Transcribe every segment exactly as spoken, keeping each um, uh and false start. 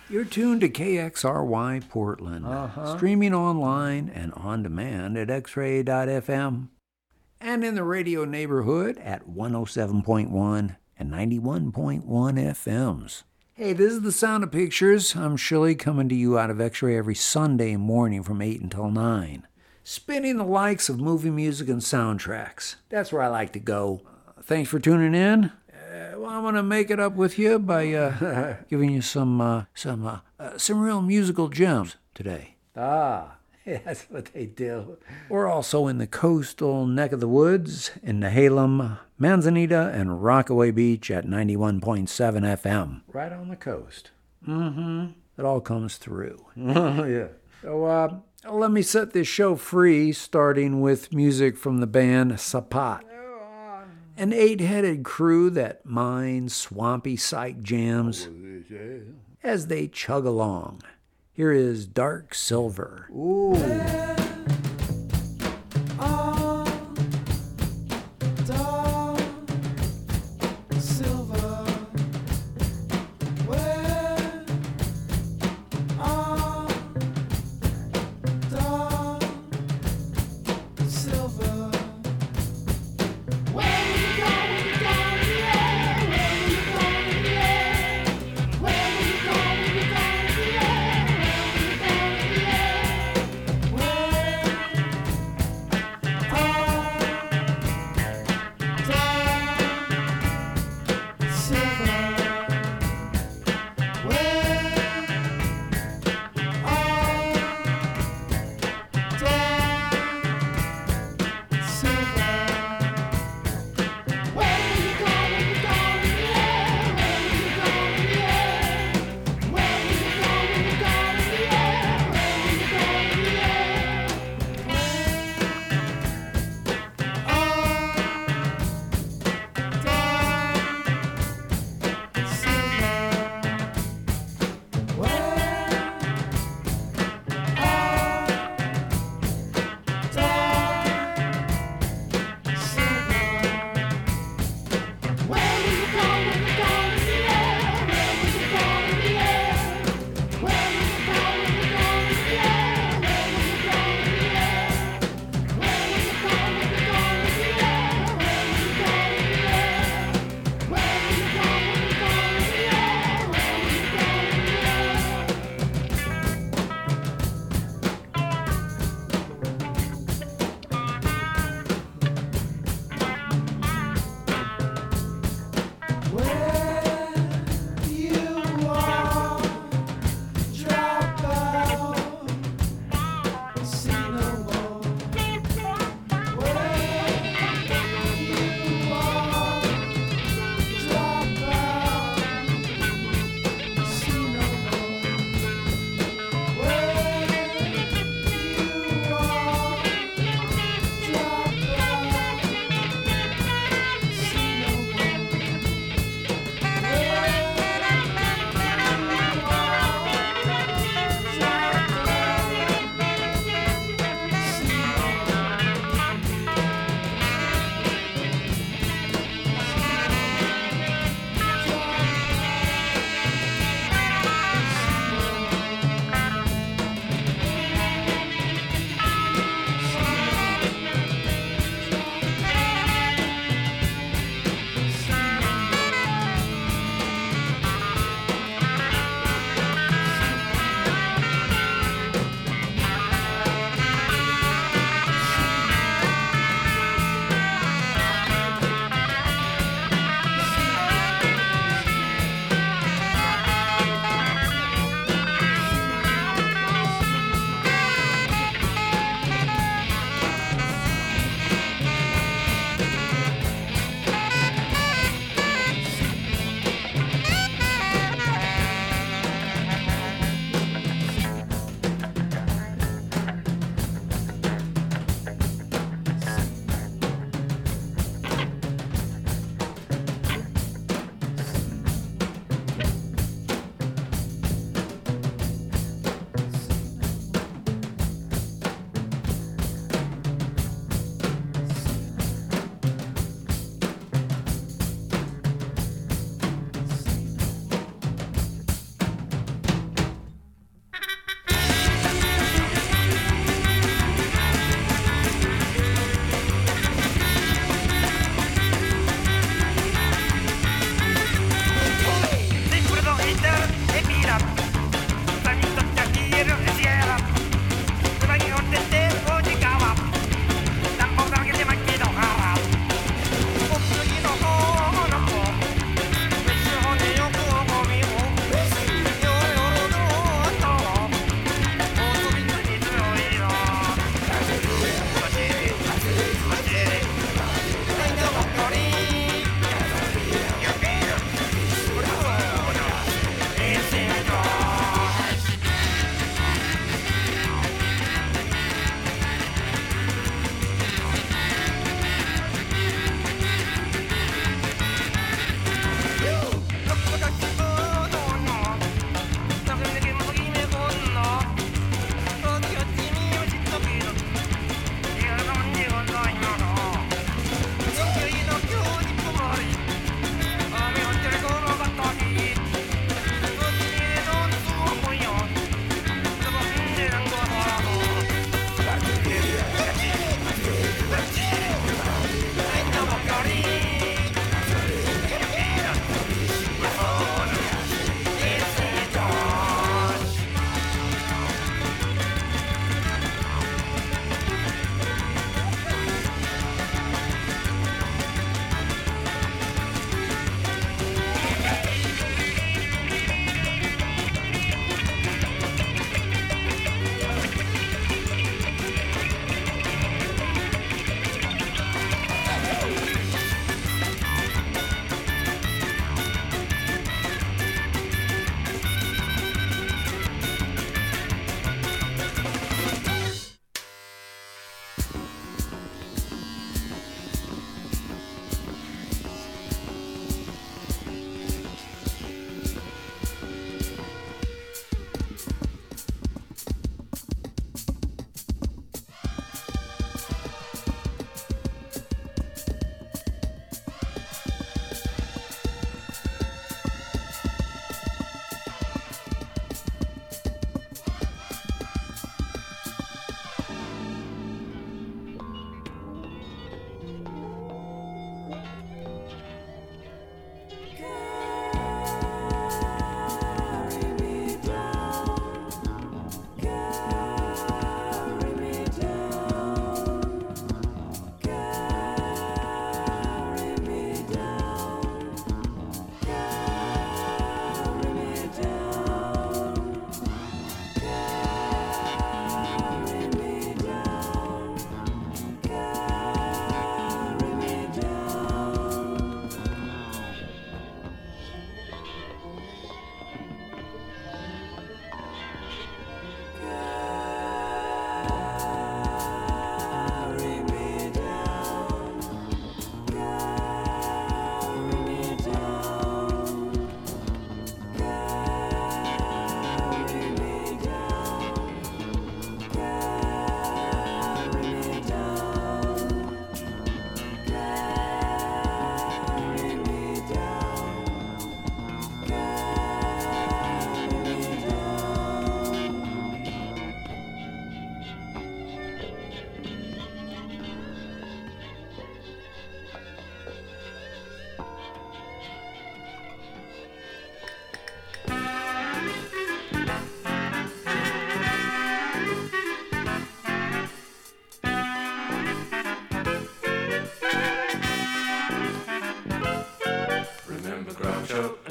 You're tuned to K X R Y Portland, Uh-huh. streaming online and on demand at x ray dot f m, and in the radio neighborhood at one oh seven point one and ninety-one point one F Ms. Hey, this is The Sound of Pictures. I'm Shirley, coming to you out of X-Ray every Sunday morning from eight until nine. Spinning the likes of movie music and soundtracks. That's where I like to go. Uh, thanks for tuning in. Well, I'm gonna make it up with you by uh, giving you some uh, some uh, uh, some real musical gems today. Ah, that's what they do. We're also in the coastal neck of the woods in Nehalem, Manzanita, and Rockaway Beach at ninety-one point seven F M. Right on the coast. Mm-hmm. It all comes through. Oh, yeah. So uh, let me set this show free, starting with music from the band Sapat. An eight-headed crew that mines swampy psych jams as they chug along. Here is Dark Silver. Ooh. Where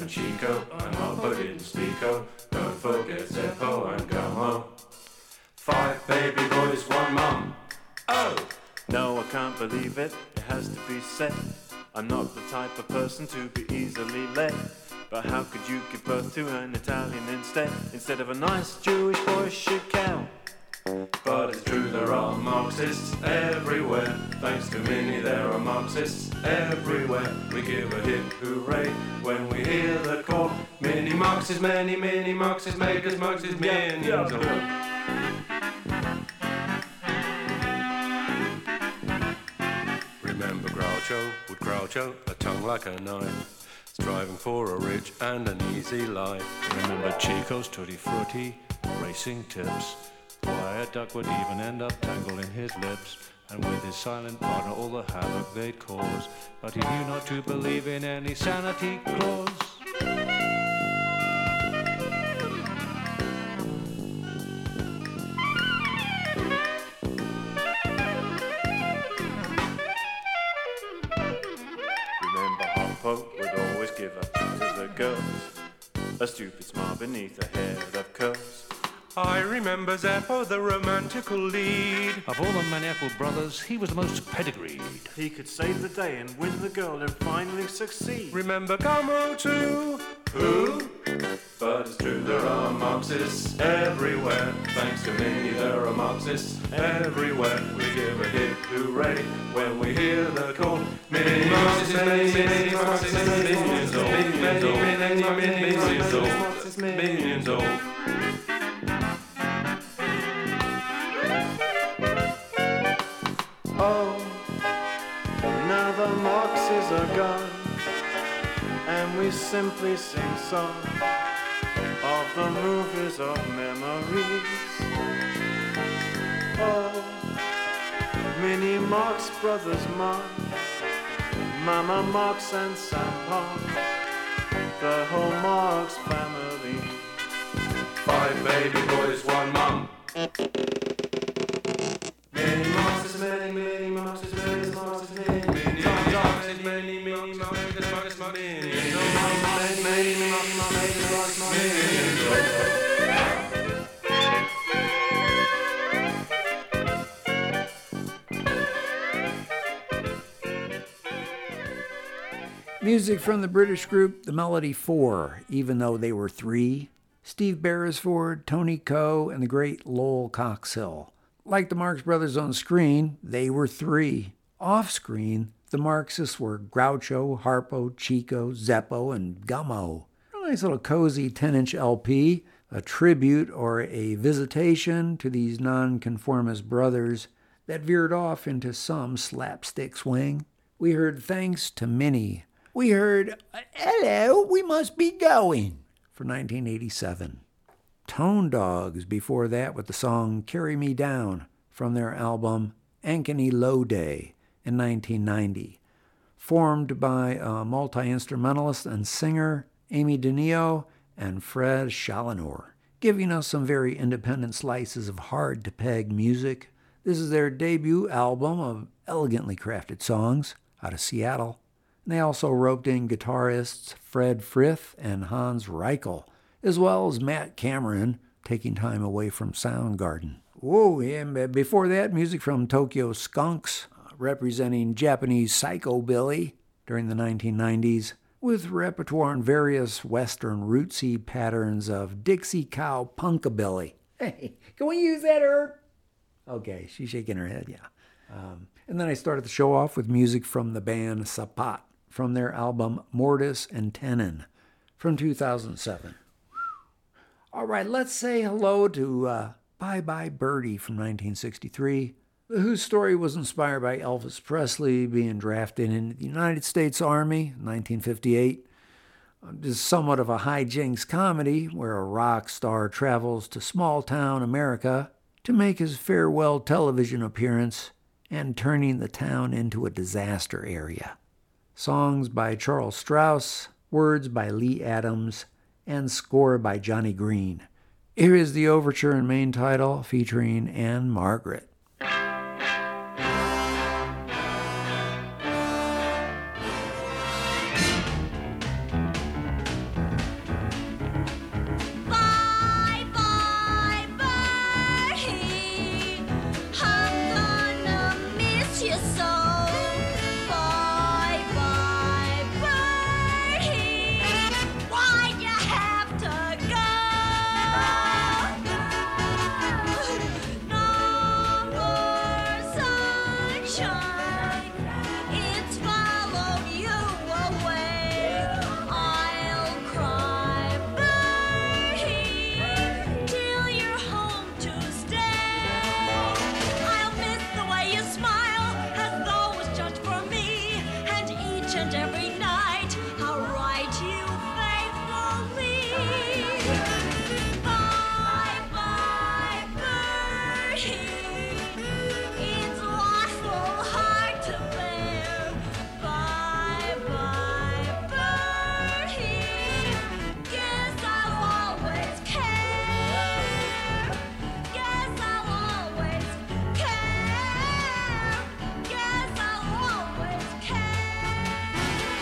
Chico, I'm up but didn't speak oh. Don't forget Zeppo and Gummo. Five baby boys, one mum. Oh! No, I can't believe it, it has to be said. I'm not the type of person to be easily led. But how could you give birth to an Italian instead? Instead of a nice Jewish boy shit cow. But it's true there are Marxists everywhere. Thanks to Minnie there are Marxists everywhere. We give a hip hooray when we hear the call. Mini Marxists, many, many Marxists, make us Marxists, minions of all. Remember Groucho, would Groucho, a tongue like a knife, striving for a rich and an easy life. Remember Chico's Tutti Frutti, racing tips. Why a duck would even end up tangled in his lips, and with his silent partner all the havoc they'd cause. But he knew not to believe in any sanity clause. Remember Hoppo would always give up to the girls, a stupid smile beneath a head of curls. I remember Zeppo, the romantical lead. Of all the maniacal brothers, he was the most pedigreed. He could save the day and win the girl and finally succeed. Remember Gummo too? Who? But it's true there are Marxists everywhere. Thanks to Minnie there are Marxists everywhere. We give a hip hooray when we hear the call. Many Marxists, many, many Marxists, millions old. Many, many, many Marxists old. Millions old. Oh, now the Marxists are gone, and we simply sing songs of the movies of memories. Oh, Minnie Marx, brothers Marx, Mama Marx and Sam Park, the whole Marx family. Five baby boys, one mum. Many Marxists, many, many Marxists, many Marxists, many, many Marxists, many, many Marxists, Marxists, many, many, many Marxists, many. Music from the British group The Melody Four, even though they were three. Steve Beresford, Tony Coe, and the great Lowell Coxhill. Like the Marx Brothers on screen, they were three. Off-screen, the Marxists were Groucho, Harpo, Chico, Zeppo, and Gummo. A nice little cozy ten-inch L P, a tribute or a visitation to these nonconformist brothers that veered off into some slapstick swing. We heard Thanks to Minnie. We heard Hello, We Must Be Going for nineteen eighty-seven. Tone Dogs before that with the song Carry Me Down from their album Ankeny Low Day in nineteen ninety. Formed by a multi-instrumentalist and singer Amy DeNeo and Fred Challenor, giving us some very independent slices of hard-to-peg music. This is their debut album of elegantly crafted songs out of Seattle. And they also roped in guitarists Fred Frith and Hans Reichel, as well as Matt Cameron, taking time away from Soundgarden. Whoa, and before that, music from Tokyo Skunks, representing Japanese psychobilly during the nineteen nineties, with repertoire and various Western rootsy patterns of Dixie Cow punkabilly. Hey, can we use that, Herb? Okay, she's shaking her head, yeah. Um, and then I started the show off with music from the band Sapat, from their album Mortis and Tenon from two thousand seven. All right, let's say hello to uh, Bye Bye Birdie from nineteen sixty-three, whose story was inspired by Elvis Presley being drafted into the United States Army in nineteen fifty-eight. This is somewhat of a hijinks comedy where a rock star travels to small-town America to make his farewell television appearance and turning the town into a disaster area. Songs by Charles Strauss, words by Lee Adams, and score by Johnny Green. Here is the overture and main title featuring Anne Margaret. each and every night. How right you faithfully. Bye bye birdie, it's awful hard to bear. Bye bye birdie, guess I'll always care. Guess I'll always care. Guess I'll always care.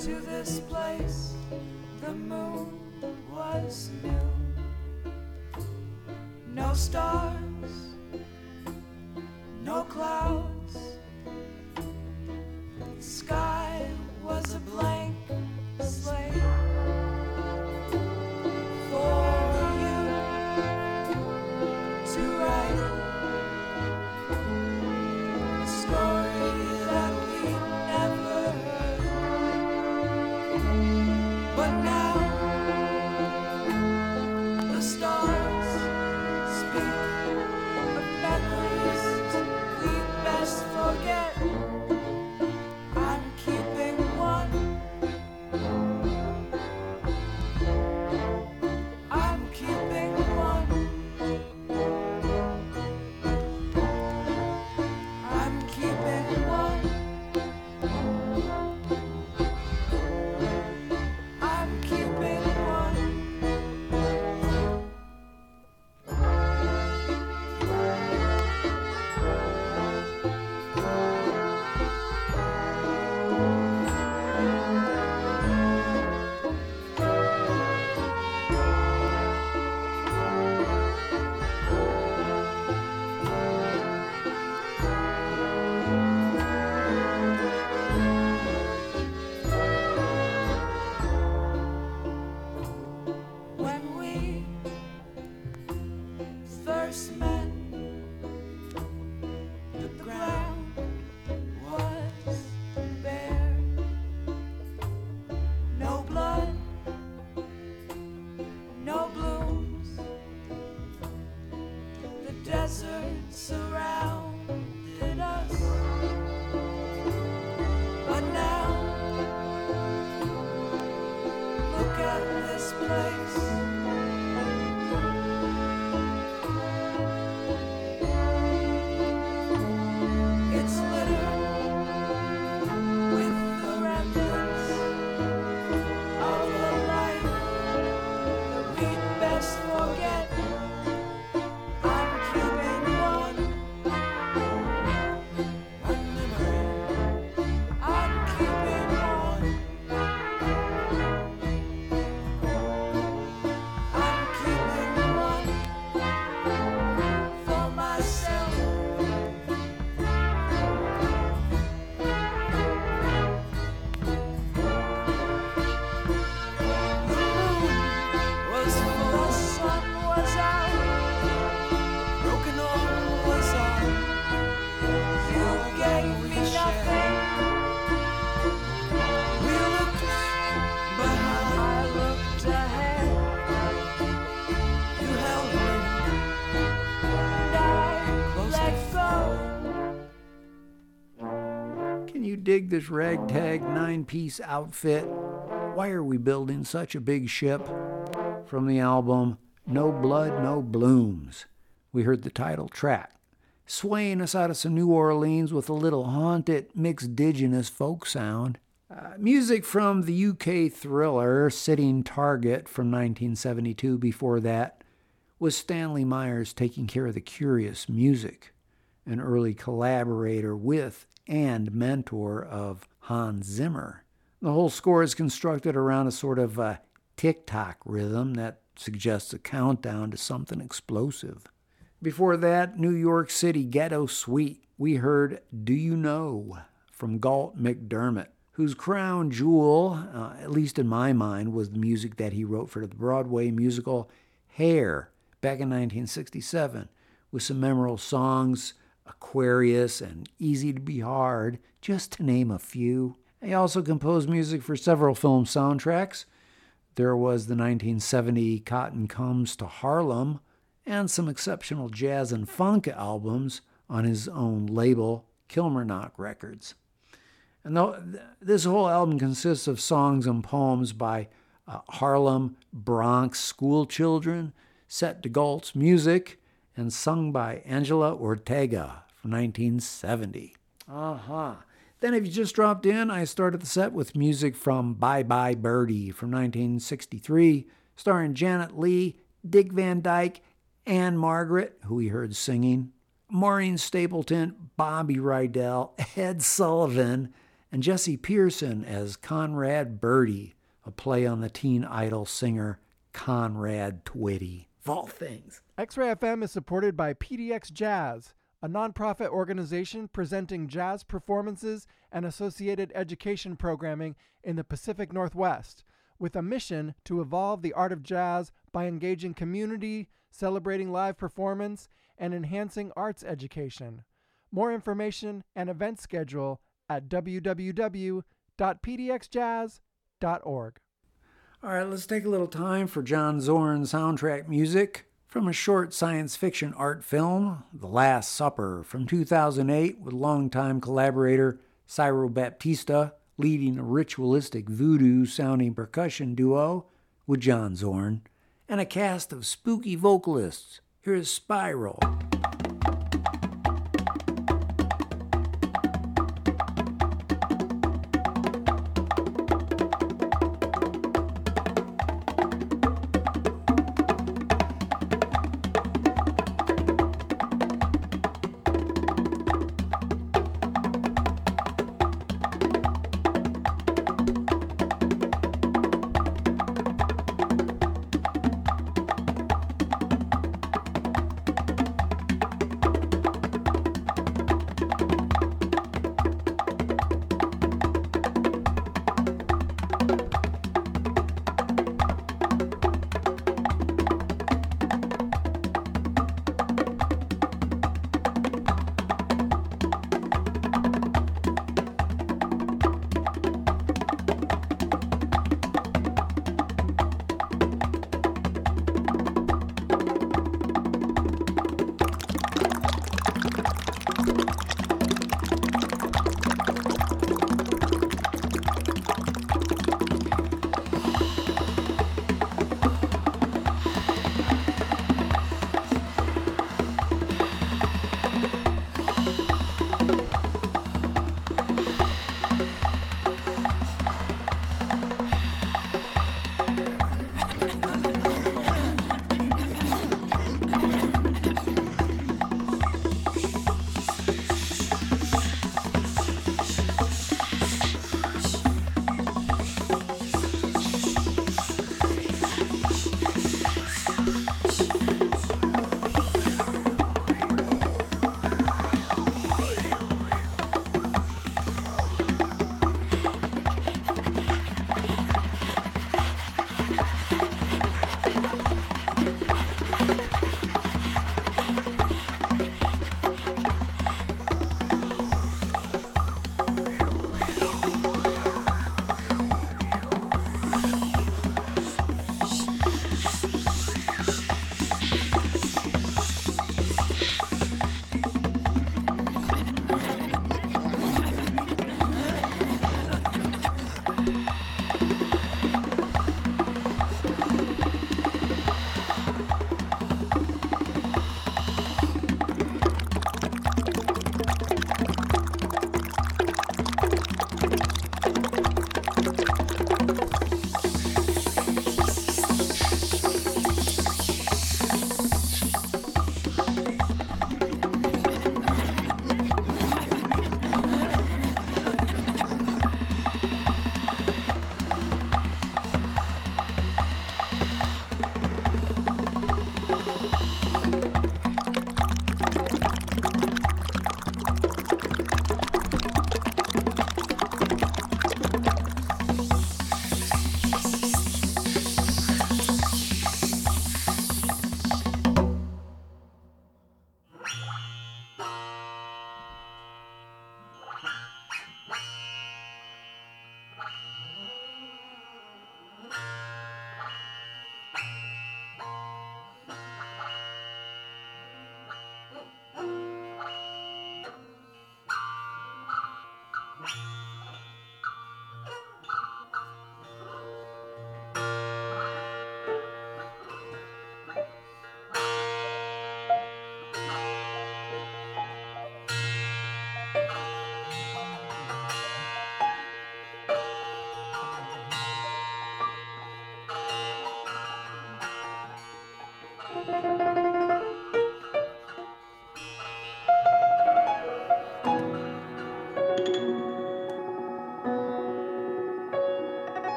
to this place, the moon was new. No stars, no clouds, the sky was a blank slate for you to write a story that we never heard. But now the stars speak of memories we best forget. I'm keeping one. I'm keeping one. I'm keeping one. I'm keeping one. When we first met, the ground was bare. No blood, no blooms. The desert surrounded us. But now, look at this place. It's littered with the remnants of the life that we'd best forget. I'm keeping one, one memory. I'm keeping one. I'm keeping one for myself. The moon was full, the sun was out, broken on was on. You gave me nothing. We looked behind, I looked ahead. You held me, and I let go. Can you dig this ragtag nine-piece outfit? Why are we building such a big ship? From the album No Blood, No Blooms, we heard the title track, swaying us out of some New Orleans with a little haunted, mixed-digenous folk sound. Uh, music from the U K thriller Sitting Target from nineteen seventy-two. Before that was Stanley Myers taking care of the Curious music, an early collaborator with and mentor of Hans Zimmer. The whole score is constructed around a sort of uh, tick-tock rhythm that suggests a countdown to something explosive. Before that, New York City Ghetto Suite, we heard Do You Know from Galt McDermott, whose crown jewel, uh, at least in my mind, was the music that he wrote for the Broadway musical Hair back in nineteen sixty-seven, with some memorable songs, Aquarius and Easy to Be Hard, just to name a few. He also composed music for several film soundtracks. There was the nineteen seventy Cotton Comes to Harlem, and some exceptional jazz and funk albums on his own label, Kilmarnock Records. And though this whole album consists of songs and poems by uh, Harlem Bronx school children, set to Galt's music, and sung by Angela Ortega from nineteen seventy. Uh-huh. Then if you just dropped in, I started the set with music from Bye Bye Birdie from nineteen sixty-three, starring Janet Leigh, Dick Van Dyke, Anne Margaret, who we heard singing, Maureen Stapleton, Bobby Rydell, Ed Sullivan, and Jesse Pearson as Conrad Birdie, a play on the teen idol singer Conrad Twitty. Of all things. X-Ray F M is supported by P D X Jazz, a nonprofit organization presenting jazz performances and associated education programming in the Pacific Northwest, with a mission to evolve the art of jazz by engaging community, celebrating live performance, and enhancing arts education. More information and event schedule at w w w dot p d x jazz dot org. All right, let's take a little time for John Zorn soundtrack music from a short science fiction art film, The Last Supper, from two thousand eight, with longtime collaborator Cyril Baptista leading a ritualistic voodoo-sounding percussion duo with John Zorn, and a cast of spooky vocalists. Here's Spiral.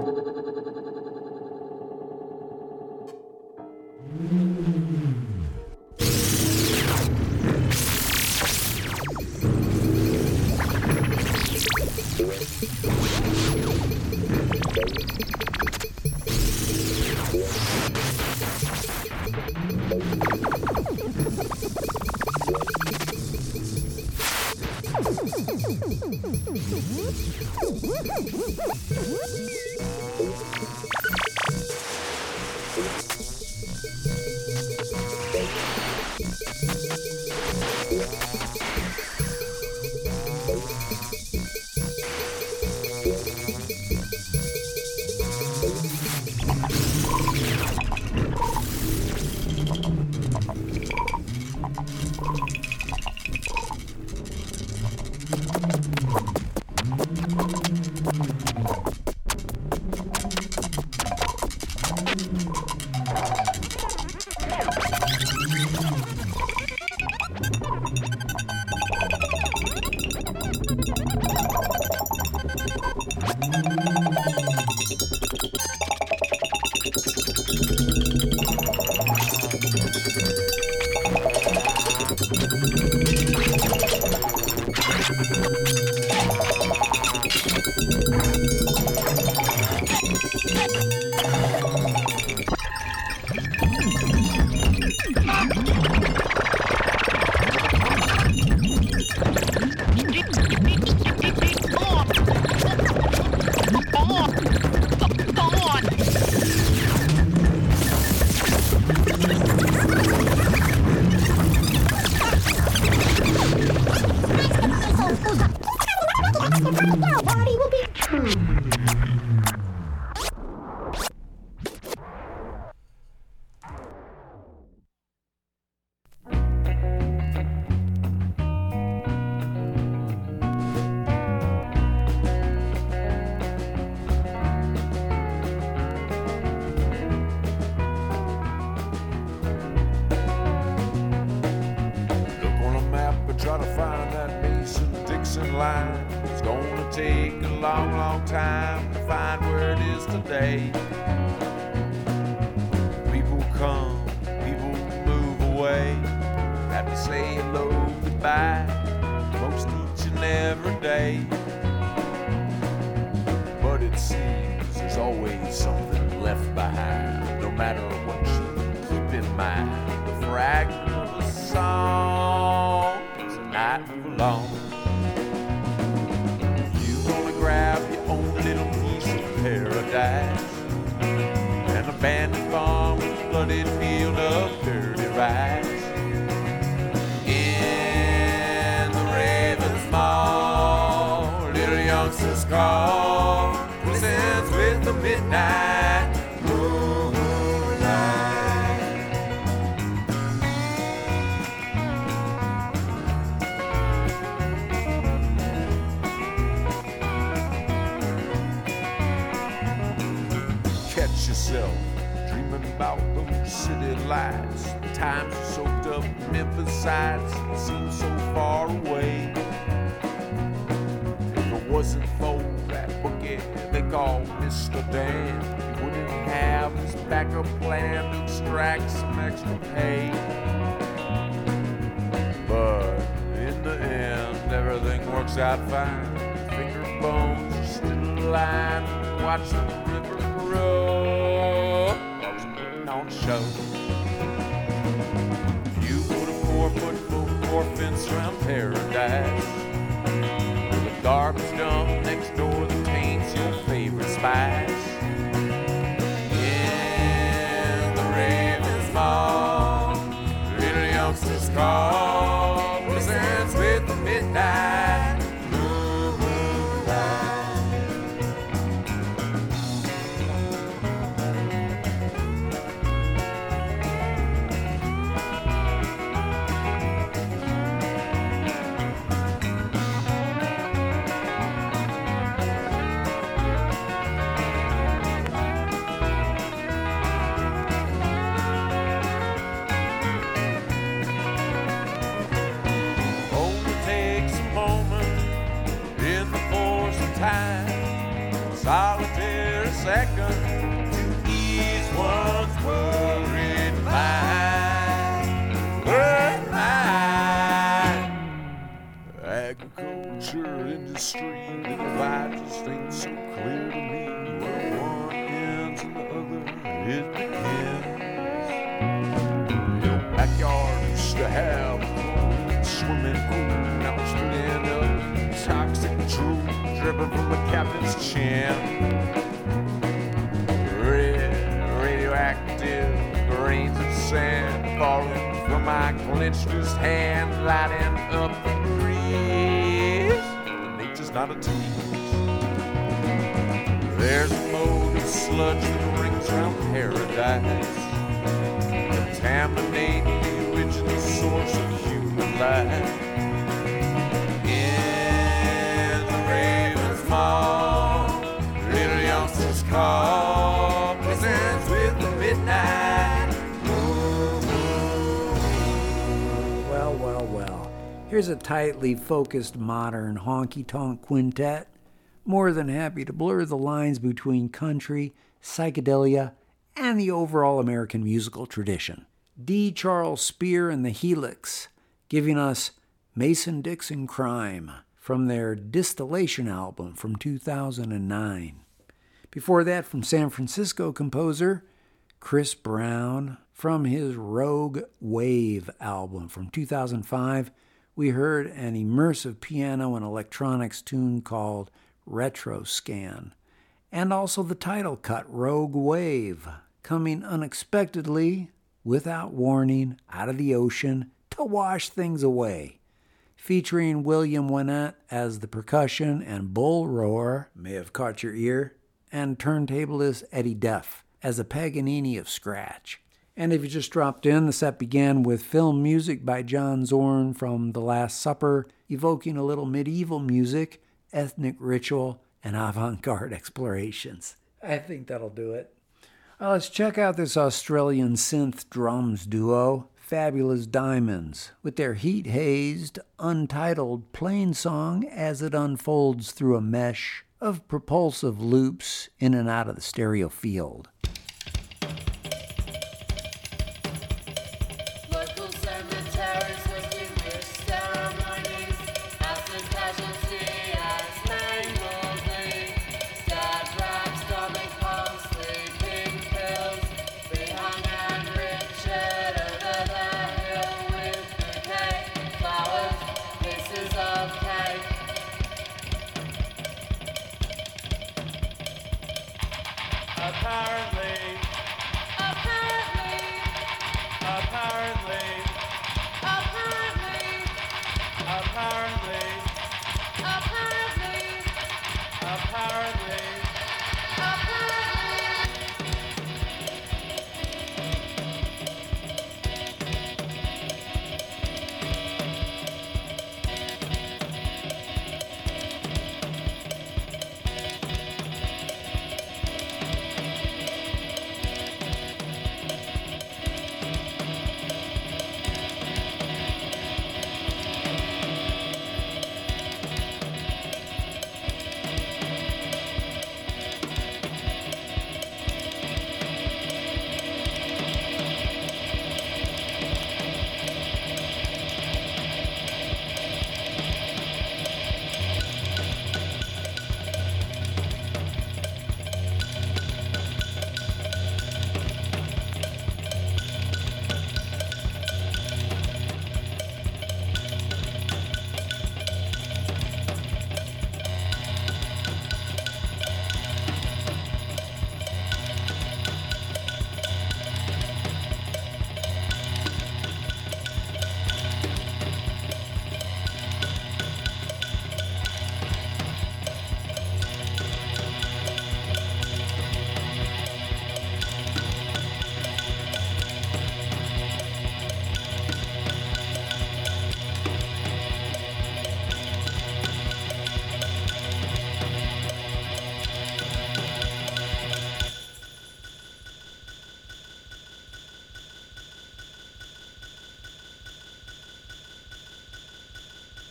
Solitary second to ease one's worried mind. Worried mind. Agriculture industry divides things so clear to me. Where one ends and the other it begins. Your backyard used to have a swimming pool. Now it's filling up toxic drool dripping from the captain's chin. Red, radioactive grains of sand falling from my clenched hand, lighting up the breeze. Nature's not a tease. There's a mold of sludge that rings around paradise, contaminating the original source of human life. In the raven's maw, little youngsters call, presents with the midnight. Well, well, well. Here's a tightly focused modern honky-tonk quintet, more than happy to blur the lines between country, psychedelia, and the overall American musical tradition. D. Charles Spear and the Helix, giving us Mason-Dixon Crime from their Distillation album from two thousand nine. Before that, from San Francisco composer Chris Brown, from his Rogue Wave album from two thousand five, we heard an immersive piano and electronics tune called Retro Scan, and also the title cut, Rogue Wave, coming unexpectedly, without warning, out of the ocean to wash things away. Featuring William Winnett as the percussion and Bull Roar, may have caught your ear, and turntablist Eddie Duff as a Paganini of scratch. And if you just dropped in, the set began with film music by John Zorn from The Last Supper, evoking a little medieval music, ethnic ritual, and avant-garde explorations. I think that'll do it. Well, let's check out this Australian synth drums duo, Fabulous Diamonds, with their heat-hazed, untitled plain song as it unfolds through a mesh of propulsive loops in and out of the stereo field.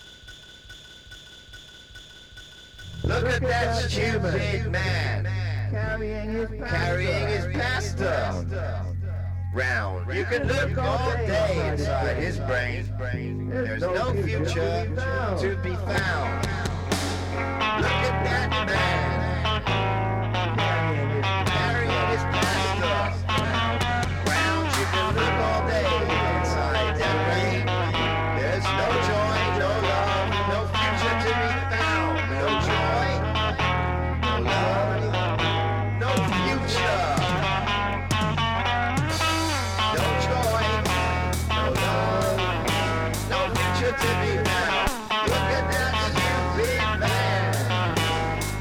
Look at that stupid man. carrying his pasta round. You can look all day inside his brain. There's no future to be found. Look at that man carrying his pasta round. You can look all day inside that brain. There's no joy, no love, no future to be found. No joy, no love, no future. No joy, no love, no future to be found. Look at that stupid man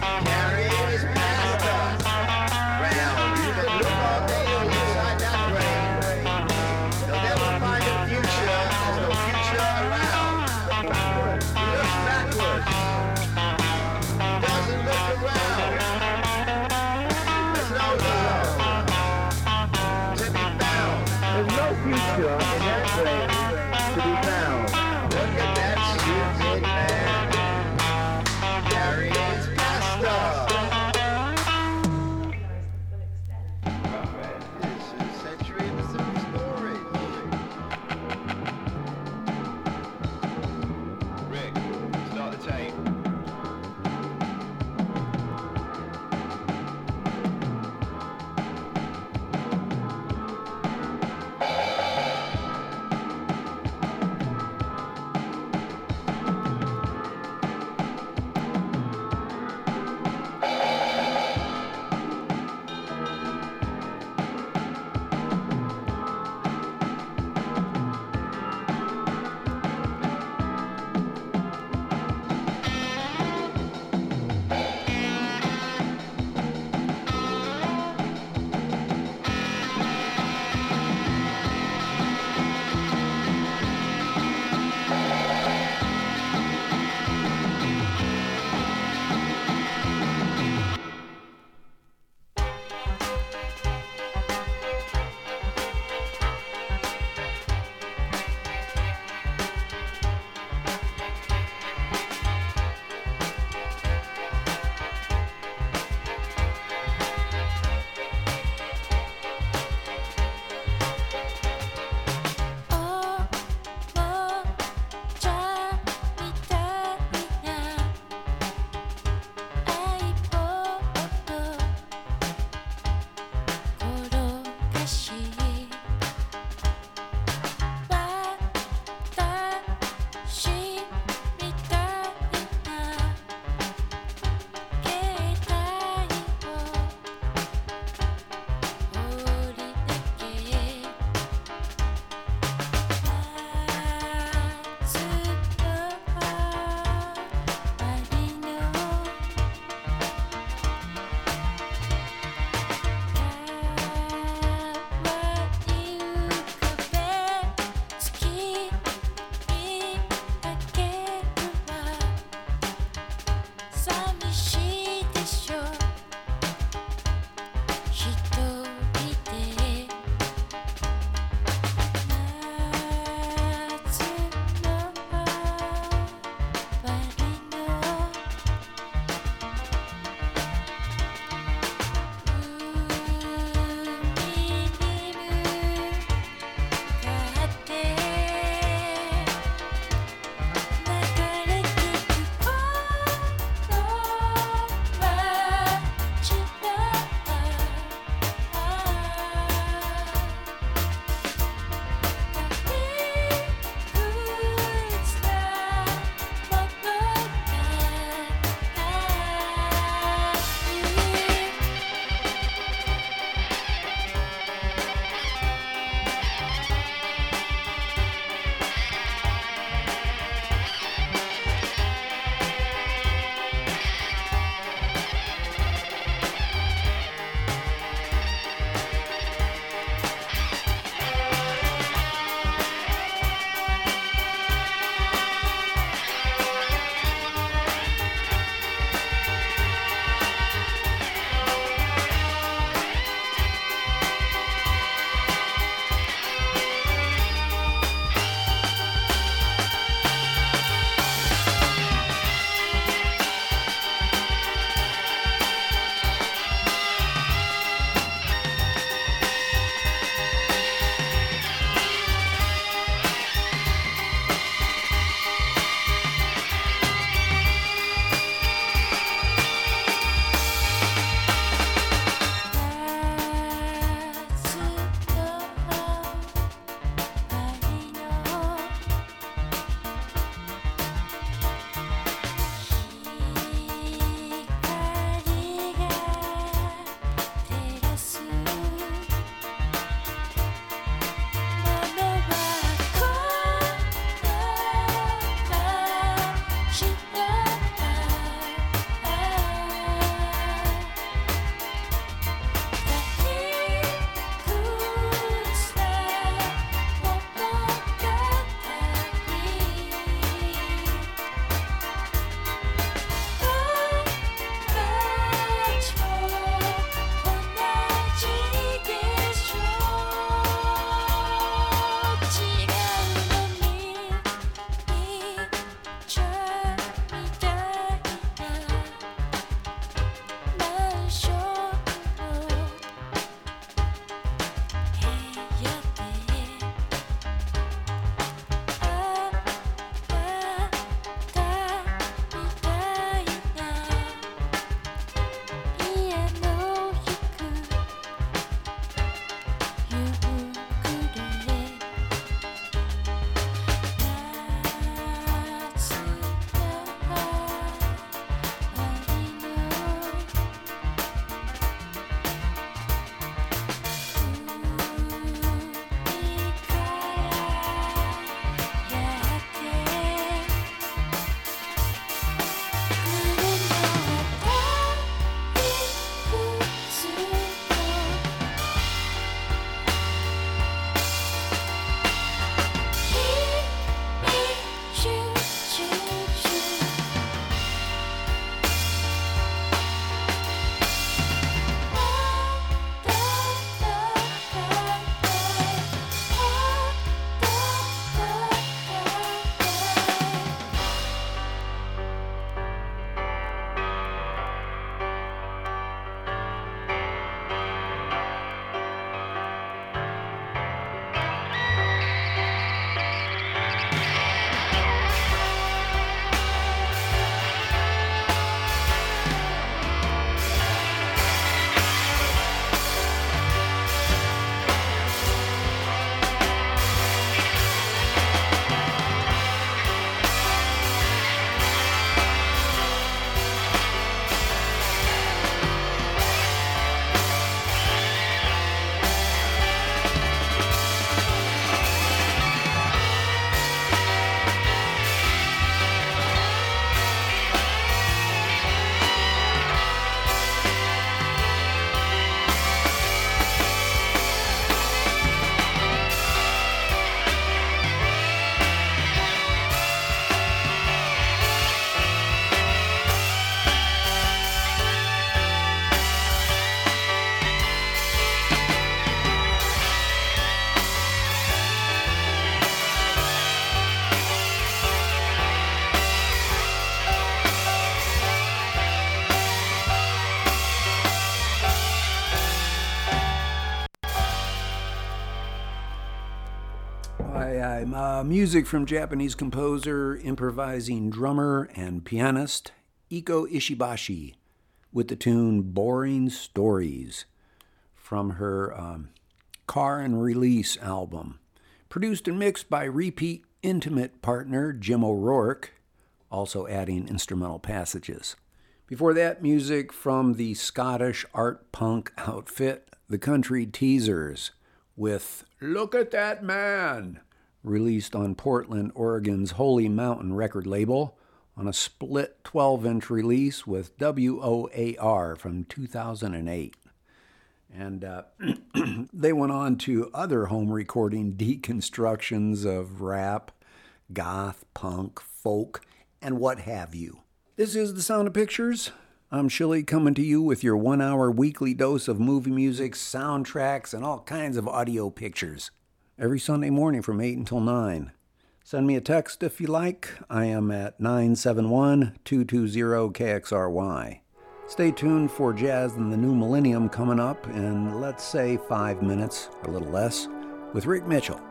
aye, aye. Uh, music from Japanese composer, improvising drummer, and pianist Iko Ishibashi with the tune Boring Stories from her um, Car and Release album. Produced and mixed by repeat intimate partner Jim O'Rourke, also adding instrumental passages. Before that, music from the Scottish art punk outfit, the Country Teasers, with Look at That Man, released on Portland, Oregon's Holy Mountain record label on a split twelve-inch release with W O A R from two thousand eight. And uh, they went on to other home recording deconstructions of rap, goth, punk, folk, and what have you. This is The Sound of Pictures. I'm Shilly, coming to you with your one-hour weekly dose of movie music, soundtracks, and all kinds of audio pictures. Every Sunday morning from eight until nine. Send me a text if you like. I am at nine seven one, two two zero, K X R Y. Stay tuned for Jazz in the New Millennium coming up in, let's say, five minutes, or a little less, with Rick Mitchell.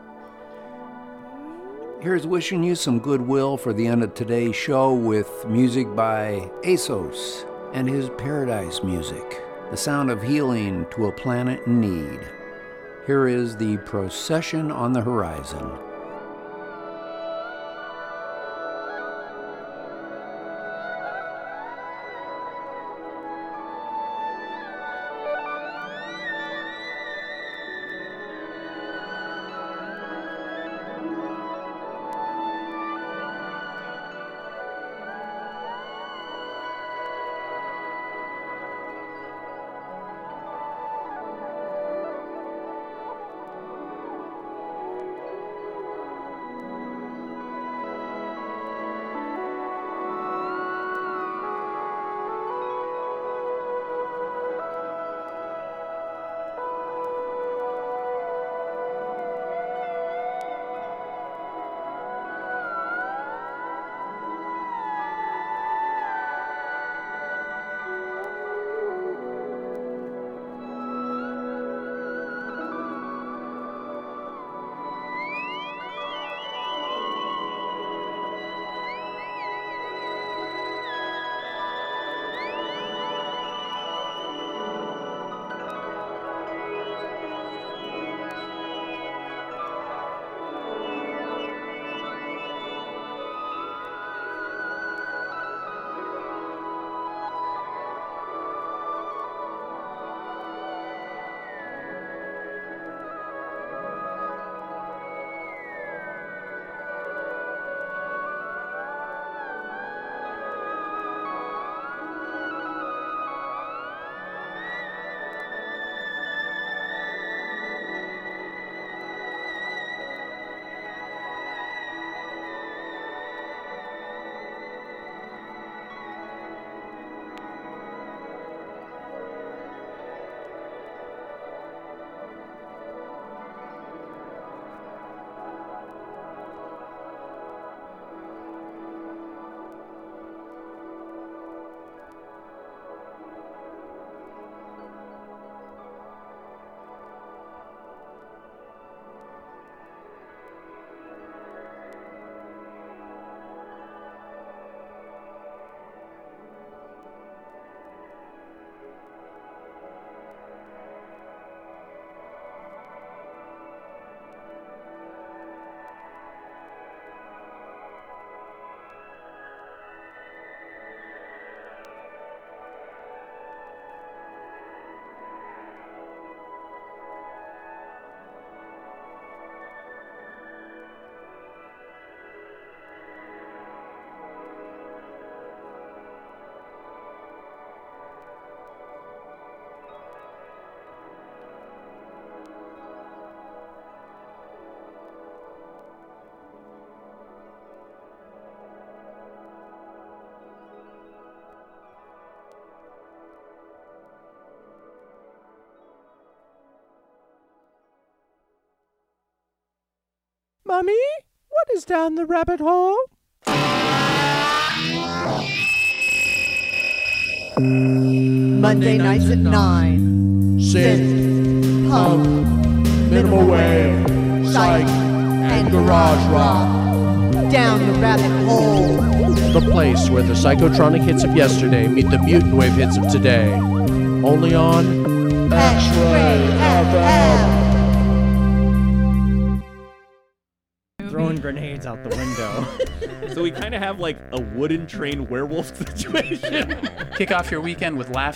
Here's wishing you some goodwill for the end of today's show with music by ASOS and his Paradise Music, the sound of healing to a planet in need. Here is the Procession on the Horizon. Mommy, what is down the rabbit hole? Monday nights at nine. Synth, punk, minimal wave, psych, and garage rock. Down the rabbit hole. The place where the psychotronic hits of yesterday meet the mutant wave hits of today. Only on X-Ray F M. Throwing grenades out the window. So we kind of have like a wooden train werewolf situation. Kick off your weekend with laughter